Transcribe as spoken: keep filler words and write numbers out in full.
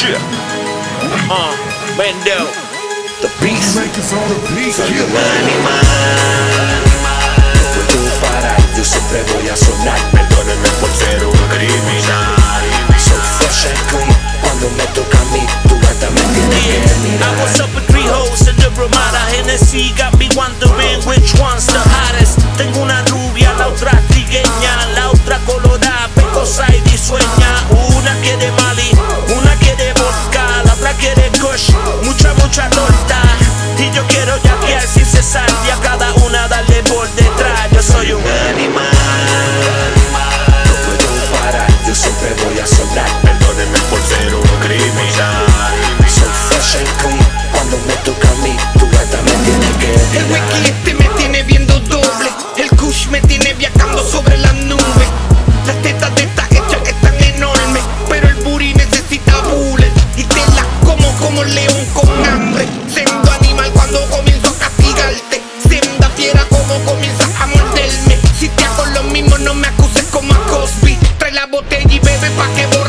Shit. Uh, Mendo. The beast. Soy un animal. No puedo parar, yo siempre voy a sonar. Perdónenme por ser un criminal. Soy fresh and clean. Cuando me toca a mí, tu gata me tiene que mirar. I was up with three hoes in the Ramada. Hennessy got me wondering which one's the hottest. Tengo una rubia, la otra trigueña, la otra colorada, pecosa y risueña. Una quiere Mali, una quiere vodka, la otra quiere Kush, mucha, mucha torta. Y yo quiero yaquear sin cesar y a cada una darle por detrás. Yo soy un animal. No puedo parar, yo siempre voy a sonar. Perdónenme por ser un criminal. Soy fresh and clean. Cuando me toca a mí, tu gata me tiene que El mirar. wiki este me tiene viendo doble. El kush me tiene viajando sobre las nubes. Las tetas de esta hecha están enormes, pero el booty necesita bullet. Y te las como como león con hambre. Siendo animal cuando comienzo a castigarte. Senda fiera como comienzas a morderme. Si te hago lo mismo no me acuses como a Cosby. Trae la botella y bebe pa' que voy.